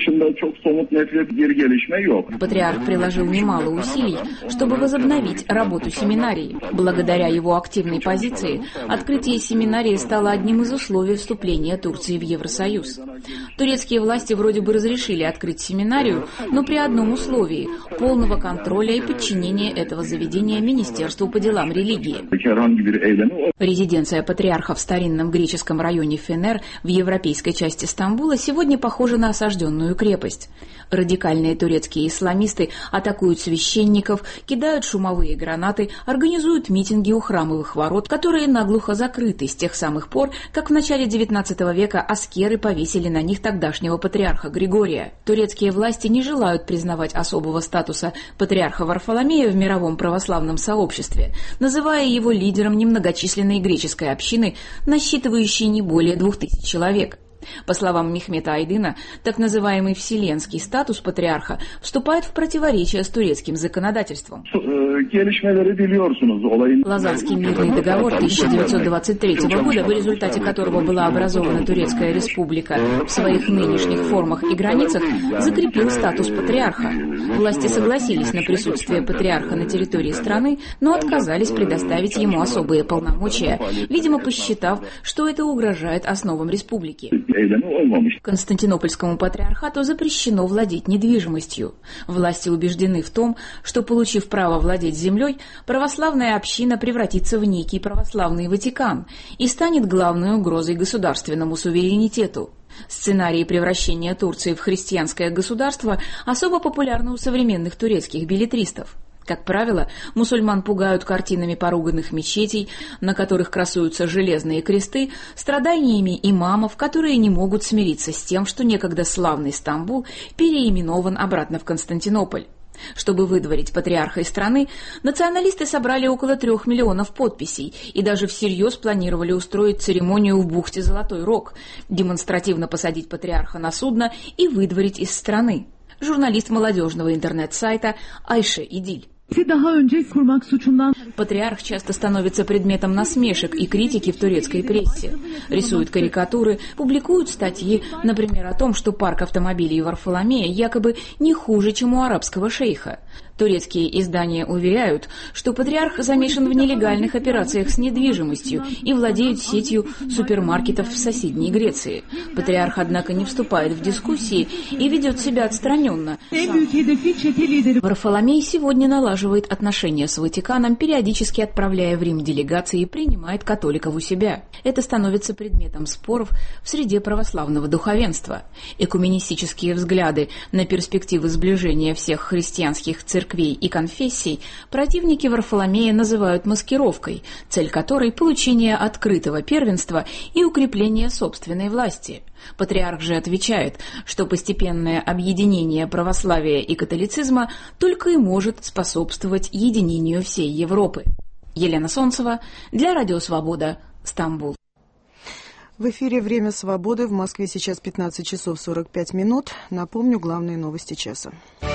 Патриарх приложил немало усилий, чтобы возобновить работу семинарии. Благодаря его активной позиции открытие семинарии стало одним из условий вступления Турции в Евросоюз. Турецкие власти вроде бы разрешили открыть семинарию, но при одном условии – полного контроля и подчинения этого заведения Министерству по делам религии. Резиденция патриарха в старинном греческом районе Фенер в европейской части Стамбула сегодня похожа на осажденную крепость. Радикальные турецкие исламисты атакуют священников, кидают шумовые гранаты, организуют митинги у храмовых ворот, которые наглухо закрыты с тех самых пор, как в начале XIX века аскеры повесили на них тогдашнего патриарха Григория. Турецкие власти не желают признавать особого статуса патриарха Варфоломея в мировом православном сообществе, называя его лидером немногочисленной греческой общины, насчитывающей не более 2000 человек. По словам Мехмета Айдына, так называемый вселенский статус патриарха вступает в противоречие с турецким законодательством. Лозаннский мирный договор 1923 года, в результате которого была образована Турецкая республика, в своих нынешних формах и границах закрепил статус патриарха. Власти согласились на присутствие патриарха на территории страны, но отказались предоставить ему особые полномочия, видимо, посчитав, что это угрожает основам республики. Константинопольскому патриархату запрещено владеть недвижимостью. Власти убеждены в том, что, получив право владеть землей, православная община превратится в некий православный Ватикан и станет главной угрозой государственному суверенитету. Сценарий превращения Турции в христианское государство особо популярны у современных турецких беллетристов. Как правило, мусульман пугают картинами поруганных мечетей, на которых красуются железные кресты, страданиями имамов, которые не могут смириться с тем, что некогда славный Стамбул переименован обратно в Константинополь. Чтобы выдворить патриарха из страны, националисты собрали около 3 миллионов подписей и даже всерьез планировали устроить церемонию в бухте Золотой Рог, демонстративно посадить патриарха на судно и выдворить из страны. Журналист молодежного интернет-сайта Айше Идиль. Патриарх часто становится предметом насмешек и критики в турецкой прессе. Рисуют карикатуры, публикуют статьи, например, о том, что парк автомобилей Варфоломея якобы не хуже, чем у арабского шейха. Турецкие издания уверяют, что патриарх замешан в нелегальных операциях с недвижимостью и владеет сетью супермаркетов в соседней Греции. Патриарх, однако, не вступает в дискуссии и ведет себя отстраненно. Варфоломей сегодня налаживает отношения с Ватиканом, периодически отправляя в Рим делегации и принимает католиков у себя. Это становится предметом споров в среде православного духовенства. Экуменистические взгляды на перспективы сближения всех христианских церквей и конфессий противники Варфоломея называют маскировкой, цель которой – получение открытого первенства и укрепление собственной власти. Патриарх же отвечает, что постепенное объединение православия и католицизма только и может способствовать единению всей Европы. Елена Солнцева для Радио Свобода, Стамбул. В эфире «Время свободы». В Москве сейчас 15 часов 45 минут. Напомню, главные новости часа.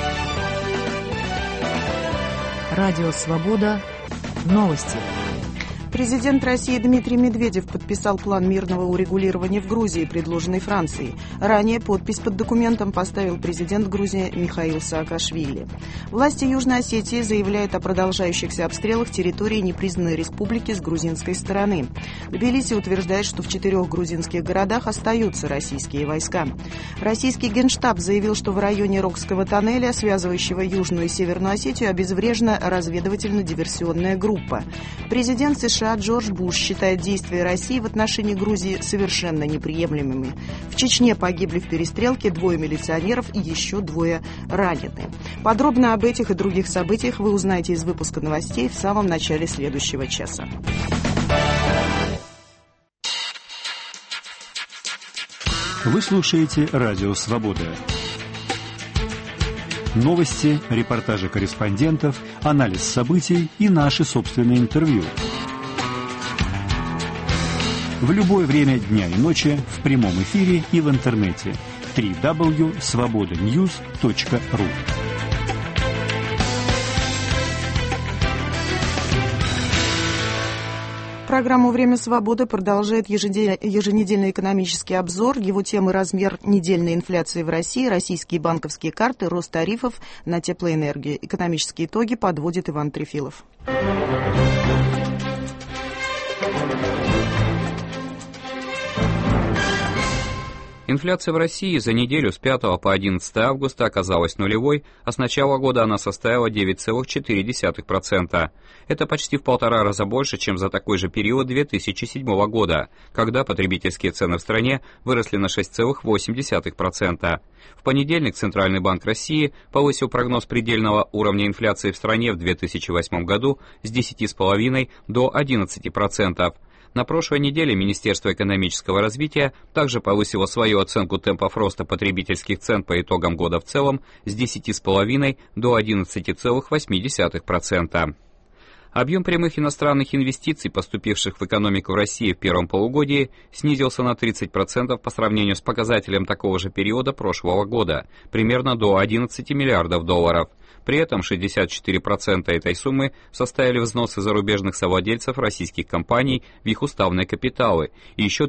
Радио «Свобода». Новости. Президент России Дмитрий Медведев подписал план мирного урегулирования в Грузии, предложенный Францией. Ранее подпись под документом поставил президент Грузии Михаил Саакашвили. Власти Южной Осетии заявляют о продолжающихся обстрелах территории непризнанной республики с грузинской стороны. Тбилиси утверждает, что в 4 грузинских городах остаются российские войска. Российский Генштаб заявил, что в районе Рокского тоннеля, связывающего Южную и Северную Осетию, обезврежена разведывательно-диверсионная группа. Президент США Джордж Буш считает действия России в отношении Грузии совершенно неприемлемыми. В Чечне погибли в перестрелке 2 милиционеров и еще 2 ранены. Подробно об этих и других событиях вы узнаете из выпуска новостей в самом начале следующего часа. Вы слушаете Радио Свобода. Новости, репортажи корреспондентов, анализ событий и наши собственные интервью. В любое время дня и ночи в прямом эфире и в интернете. www.svobodanews.ru. Программу «Время свободы» продолжает еженедельный экономический обзор. Его темы: размер недельной инфляции в России, российские банковские карты, рост тарифов на теплоэнергию. Экономические итоги подводит Иван Трефилов. Инфляция в России за неделю с 5 по 11 августа оказалась нулевой, а с начала года она составила 9,4%. Это почти в 1,5 раза больше, чем за такой же период 2007 года, когда потребительские цены в стране выросли на 6,8%. В понедельник Центральный банк России повысил прогноз предельного уровня инфляции в стране в 2008 году с 10,5% до 11%. На прошлой неделе Министерство экономического развития также повысило свою оценку темпов роста потребительских цен по итогам года в целом с 10,5% до 11,8%. Объем прямых иностранных инвестиций, поступивших в экономику России в первом полугодии, снизился на 30% по сравнению с показателем такого же периода прошлого года, примерно до 11 миллиардов долларов. При этом 64% этой суммы составили взносы зарубежных совладельцев российских компаний в их уставные капиталы, и еще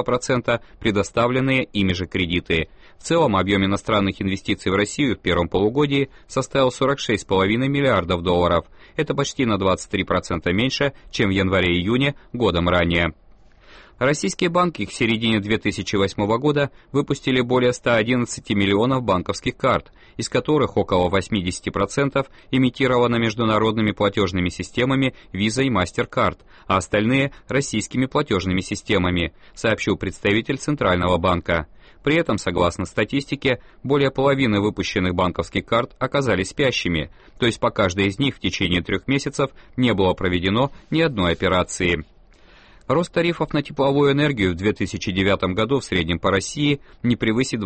32% предоставленные ими же кредиты. В целом объем иностранных инвестиций в Россию в первом полугодии составил 46,5 миллиардов долларов. Это почти на 23% меньше, чем в январе-июне годом ранее. Российские банки к середине 2008 года выпустили более 111 миллионов банковских карт, из которых около 80% имитировано международными платежными системами Visa и MasterCard, а остальные – российскими платежными системами, сообщил представитель Центрального банка. При этом, согласно статистике, более половины выпущенных банковских карт оказались спящими, то есть по каждой из них в течение 3 месяцев не было проведено ни одной операции. Рост тарифов на тепловую энергию в 2009 году в среднем по России не превысит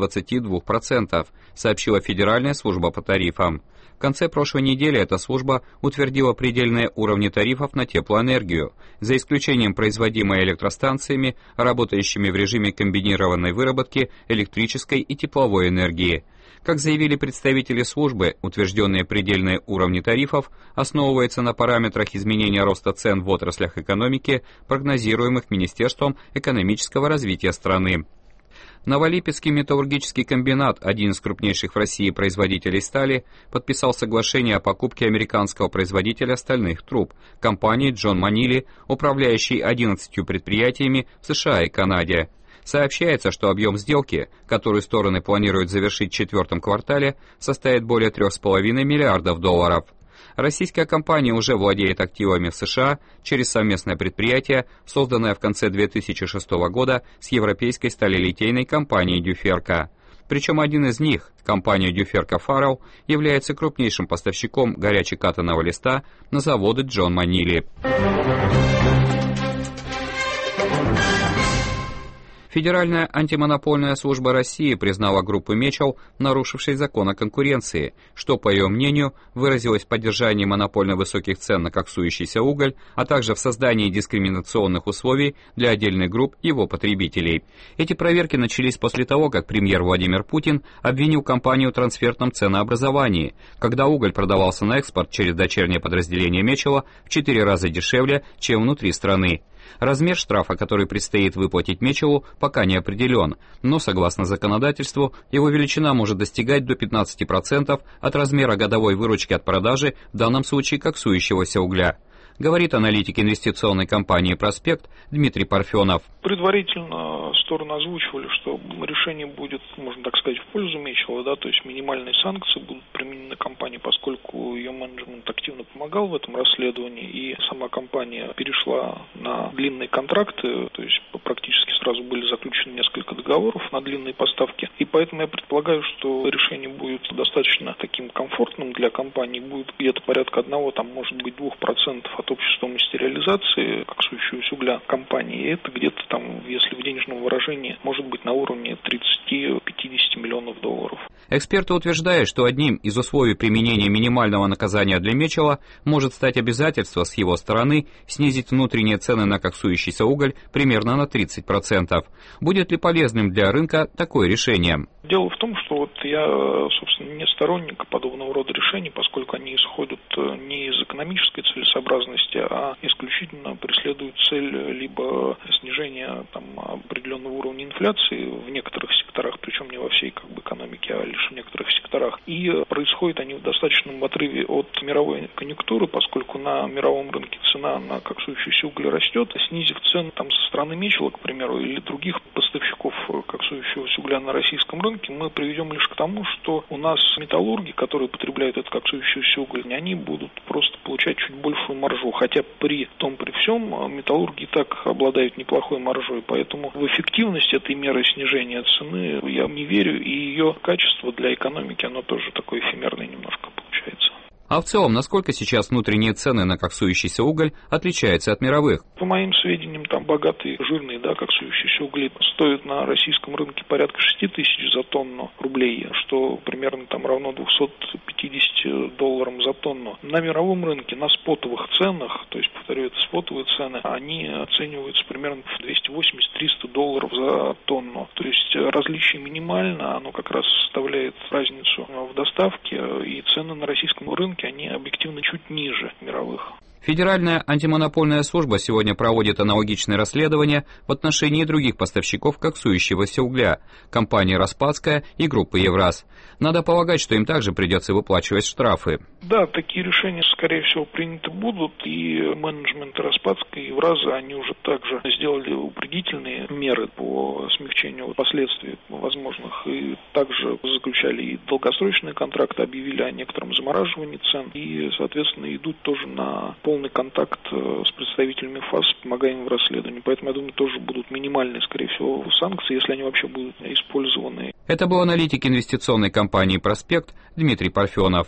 22%, сообщила Федеральная служба по тарифам. В конце прошлой недели эта служба утвердила предельные уровни тарифов на теплоэнергию, за исключением производимой электростанциями, работающими в режиме комбинированной выработки электрической и тепловой энергии. Как заявили представители службы, утвержденные предельные уровни тарифов основываются на параметрах изменения роста цен в отраслях экономики, прогнозируемых Министерством экономического развития страны. Новолипецкий металлургический комбинат, один из крупнейших в России производителей стали, подписал соглашение о покупке американского производителя стальных труб, компании John Manili, управляющей 11 предприятиями в США и Канаде. Сообщается, что объем сделки, которую стороны планируют завершить в 4 квартале, составит более 3,5 миллиардов долларов. Российская компания уже владеет активами в США через совместное предприятие, созданное в конце 2006 года с европейской сталелитейной компанией Дюферка. Причем один из них, компания Дюферка Фаррелл, является крупнейшим поставщиком горячекатанного листа на заводы John Manili. Федеральная антимонопольная служба России признала группу Мечел, нарушившей закон о конкуренции, что, по ее мнению, выразилось в поддержании монопольно высоких цен на коксующийся уголь, а также в создании дискриминационных условий для отдельных групп его потребителей. Эти проверки начались после того, как премьер Владимир Путин обвинил компанию в трансфертном ценообразовании, когда уголь продавался на экспорт через дочернее подразделение Мечела в 4 раза дешевле, чем внутри страны. Размер штрафа, который предстоит выплатить Мечелу, пока не определен, но, согласно законодательству, его величина может достигать до 15% от размера годовой выручки от продажи, в данном случае коксующегося угля. Говорит аналитик инвестиционной компании «Проспект» Дмитрий Парфенов. Предварительно стороны озвучивали, что решение будет, можно так сказать, в пользу Мечела, да, то есть минимальные санкции будут применены компании, поскольку ее менеджмент активно помогал в этом расследовании, и сама компания перешла на длинные контракты, то есть практически сразу были заключены несколько договоров на длинные поставки, и поэтому я предполагаю, что решение будет достаточно таким комфортным для компании, будет где-то порядка 1, там, может быть, 2% от общей стоимости реализации коксующегося угля компании, и это где-то там, если в денежном выражении, может быть на уровне 30-50 миллионов долларов. Эксперты утверждают, что одним из условий применения минимального наказания для Мечела может стать обязательство с его стороны снизить внутренние цены на коксующийся уголь примерно на 30%. Будет ли полезным для рынка такое решение? Дело в том, что вот я, собственно, не сторонник подобного рода решений, поскольку они исходят не из экономической целесообразности, а исключительно преследуют преследуют цель либо снижения определенного уровня инфляции в некоторых секторах, причем не во всей экономике, а лишь в некоторых секторах. И происходят они в достаточном отрыве от мировой конъюнктуры, поскольку на мировом рынке цена на коксующийся уголь растет, снизив цены со стороны Мичела, к примеру, или других поставщиков коксующегося угля на российском рынке, мы приведем лишь к тому, что у нас металлурги, которые потребляют этот коксующийся уголь, они будут просто получать чуть большую маржу, хотя при всем металлурги и так обладают неплохой маржой, поэтому в эффективность этой меры снижения цены я не верю, и ее качество для экономики, оно тоже такое эфемерное немножко получается. А в целом, насколько сейчас внутренние цены на коксующийся уголь отличаются от мировых? По моим сведениям, богатые, жирные, коксующиеся угли стоят на российском рынке порядка 6 тысяч за тонну рублей, что примерно равно $250 за тонну. На мировом рынке, на спотовых ценах, то есть, повторю, это спотовые цены, они оцениваются примерно в $280-300 за тонну. То есть различие минимально, оно как раз составляет разницу в доставке, и цены на российском рынке, они объективно чуть ниже мировых. Федеральная антимонопольная служба сегодня проводит аналогичное расследование в отношении других поставщиков коксующегося угля, компании «Распадская» и группы «Евраз». Надо полагать, что им также придется выплачивать штрафы. Да, такие решения, скорее всего, приняты будут, и менеджмент «Распадской» и «Евраза», они уже также сделали упредительные меры по смягчению последствий возможных, и также заключали и долгосрочные контракты, объявили о некотором замораживании цен, и, соответственно, идут тоже на полный контакт с представителями ФАС, помогаем им в расследовании. Поэтому, я думаю, тоже будут минимальные, скорее всего, санкции, если они вообще будут использованы. Это был аналитик инвестиционной компании «Проспект» Дмитрий Парфенов.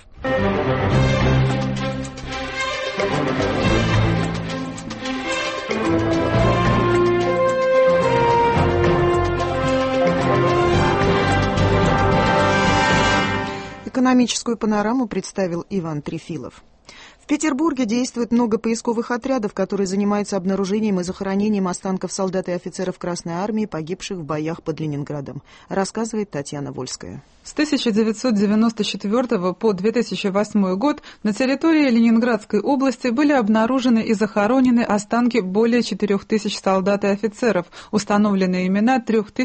Экономическую панораму представил Иван Трефилов. В Петербурге действует много поисковых отрядов, которые занимаются обнаружением и захоронением останков солдат и офицеров Красной Армии, погибших в боях под Ленинградом, рассказывает Татьяна Вольская. С 1994 по 2008 год на территории Ленинградской области были обнаружены и захоронены останки более 4000 солдат и офицеров, установлены имена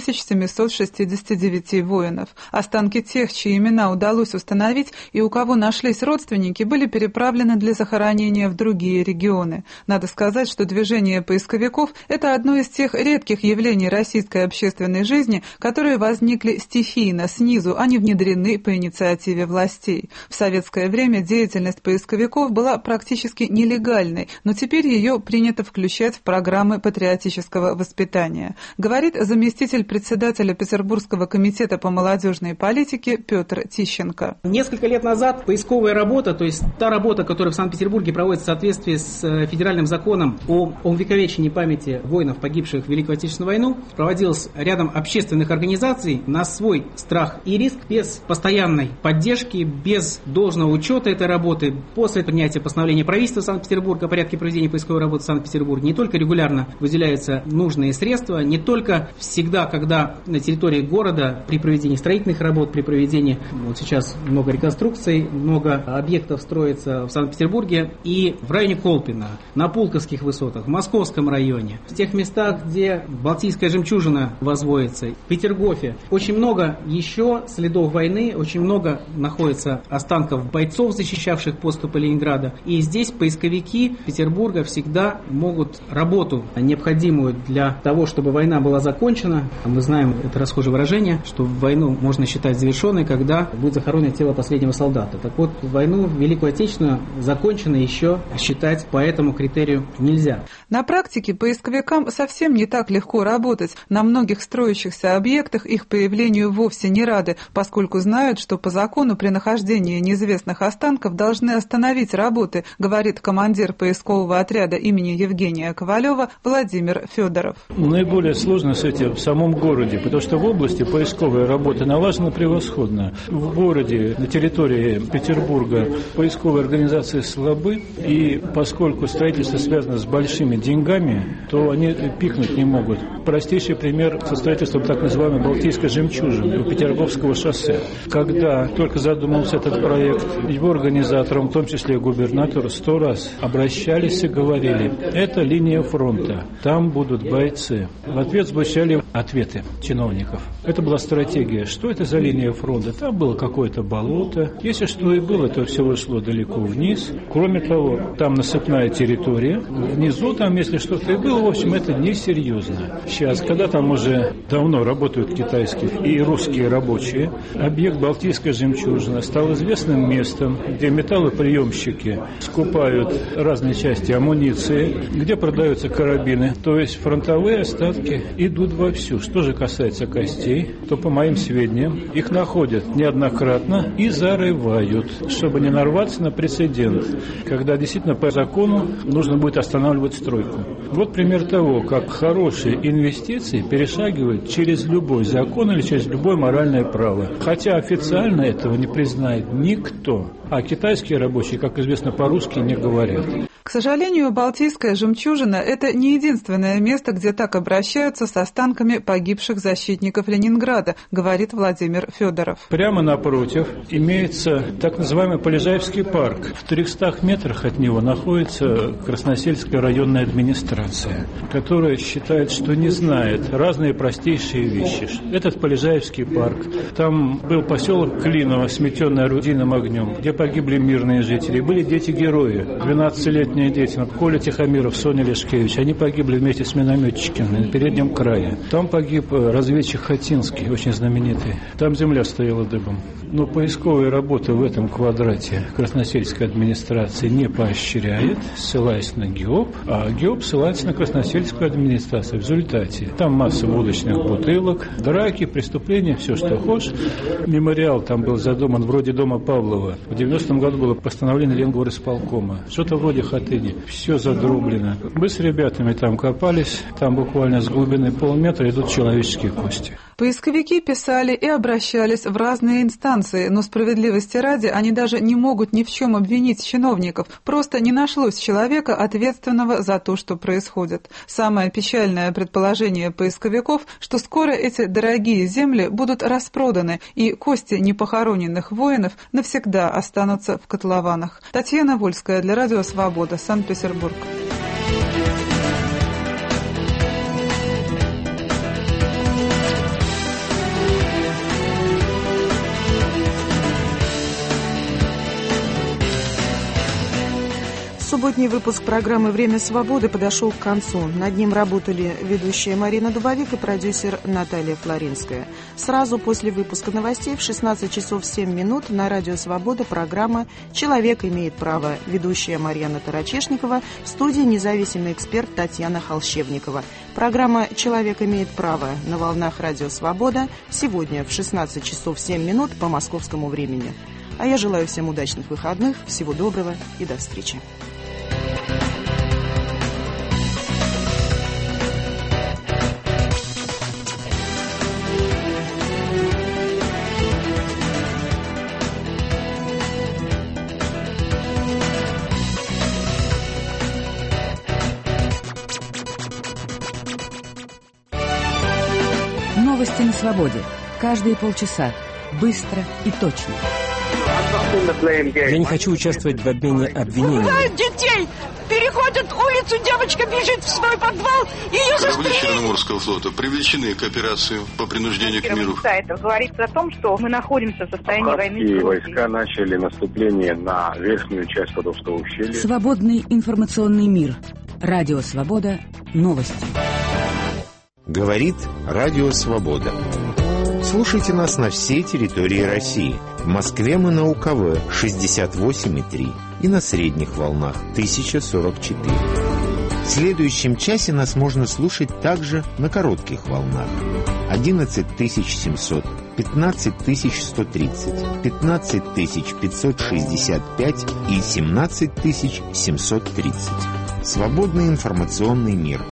3769 воинов. Останки тех, чьи имена удалось установить и у кого нашлись родственники, были переправлены для захоронения в другие регионы. Надо сказать, что движение поисковиков – это одно из тех редких явлений российской общественной жизни, которые возникли стихийно, снизу, а не внедрены по инициативе властей. В советское время деятельность поисковиков была практически нелегальной, но теперь ее принято включать в программы патриотического воспитания, говорит заместитель председателя Петербургского комитета по молодежной политике Петр Тищенко. Несколько лет назад поисковая работа, то есть та работа, которая в Санкт-Петербурге проводится в соответствии с федеральным законом о увековечении памяти воинов, погибших в Великую Отечественную войну, проводилась рядом общественных организаций на свой страх и риск, без постоянной поддержки, без должного учета этой работы. После принятия постановления правительства Санкт-Петербурга о порядке проведения поисковой работы в Санкт-Петербурге не только регулярно выделяются нужные средства, не только всегда, когда на территории города при проведении строительных работ, при проведении, вот сейчас много реконструкций, много объектов строится в Санкт-Петербурге и в районе Колпино, на Пулковских высотах, в Московском районе, в тех местах, где Балтийская жемчужина возводится, в Петергофе. Очень много еще следов войны, очень много находится останков бойцов, защищавших подступы Ленинграда. И здесь поисковики Петербурга всегда могут работу, необходимую для того, чтобы война была закончена. Мы знаем, это расхожее выражение, что войну можно считать завершенной, когда будет захоронено тело последнего солдата. Так вот, войну Великую Отечественную законченной еще считать по этому критерию нельзя. На практике поисковикам совсем не так легко работать. На многих строящихся объектах их появлению вовсе не рады, поскольку знают, что по закону при нахождении неизвестных останков должны остановить работы, говорит командир поискового отряда имени Евгения Ковалева Владимир Федоров. Наиболее сложно с этим в самом городе, потому что в области поисковая работа налажена превосходно. В городе, на территории Петербурга, поисковые организации слабы, и поскольку строительство связано с большими деньгами, то они пикнуть не могут. Простейший пример со строительством так называемой Балтийской жемчужины у Петерговского шоссе. Когда только задумался этот проект, его организаторам, в том числе и губернатору, 100 раз обращались и говорили: это линия фронта, там будут бойцы. В ответ звучали ответы чиновников. Это была стратегия. Что это за линия фронта? Там было какое-то болото. Если что и было, то все шло далеко вниз. Кроме того, там насыпная территория. Внизу там, если что-то и было, в общем, это несерьезно. Сейчас, когда там уже давно работают китайские и русские рабочие, объект Балтийская жемчужина стал известным местом, где металлоприемщики скупают разные части амуниции, где продаются карабины. То есть фронтовые остатки идут вовсю. Что же касается костей, то, по моим сведениям, их находят неоднократно и зарывают, чтобы не нарваться на прецедент, когда действительно по закону нужно будет останавливать стройку. Вот пример того, как хорошие инвестиции перешагивают через любой закон или через любое моральное право. Хотя официально этого не признает никто. А китайские рабочие, как известно, по-русски не говорят. К сожалению, Балтийская жемчужина – это не единственное место, где так обращаются с останками погибших защитников Ленинграда, говорит Владимир Федоров. Прямо напротив имеется так называемый Полежаевский парк. В 300 метрах от него находится Красносельская районная администрация, которая считает, что не знает разные простейшие вещи. Этот Полежаевский парк, там был поселок Клиново, сметенный орудийным огнем, где погибли мирные жители. Были дети-герои, 12-летние дети, Коля Тихомиров, Соня Лешкевич. Они погибли вместе с минометчиками на переднем крае. Там погиб разведчик Хатинский, очень знаменитый. Там земля стояла дыбом. Но поисковые работы в этом квадрате Красносельской администрации не поощряет, ссылаясь на ГИОП, а ГИОП ссылается на Красносельскую администрацию. В результате там масса водочных бутылок, драки, преступления, все, что хочешь. Мемориал там был задуман вроде дома Павлова. В 90-м году было постановление Ленгорисполкома. Что-то вроде Хатыни. Все задрублено. Мы с ребятами там копались. Там буквально с глубины полметра идут человеческие кости. Поисковики писали и обращались в разные инстанции, но справедливости ради они даже не могут ни в чем обвинить чиновников. Просто не нашлось человека, ответственного за то, что происходит. Самое печальное предположение поисковиков, что скоро эти дорогие земли будут распроданы, и кости непохороненных воинов навсегда останутся в котлованах. Татьяна Вольская для Радио Свобода, Санкт-Петербург. Субботний выпуск программы «Время свободы» подошел к концу. Над ним работали ведущая Марина Дубовик и продюсер Наталья Флоринская. Сразу после выпуска новостей в 16 часов 7 минут на Радио Свобода программа «Человек имеет право». Ведущая Марьяна Тарачешникова, в студии независимый эксперт Татьяна Холщевникова. Программа «Человек имеет право» на волнах Радио Свобода сегодня в 16 часов 7 минут по московскому времени. А я желаю всем удачных выходных, всего доброго и до встречи. Новости на свободе. Каждые полчаса. Быстро и точно. Я не хочу участвовать в обмене обвинений. Убивают детей! Переходят улицу, девочка бежит в свой подвал, ее застрелили. Корабли Черноморского флота привлечены к операции по принуждению к миру. Говорится о том, что мы находимся в состоянии войны. И войска начали наступление на верхнюю часть Ходовского ущелья. Свободный информационный мир. Радио Свобода. Новости. Говорит Радио Свобода. Слушайте нас на всей территории России. В Москве мы на УКВ 68,3 и на средних волнах 1044. В следующем часе нас можно слушать также на коротких волнах 11700, 15130, 15565 и 17730. Свободный информационный мир.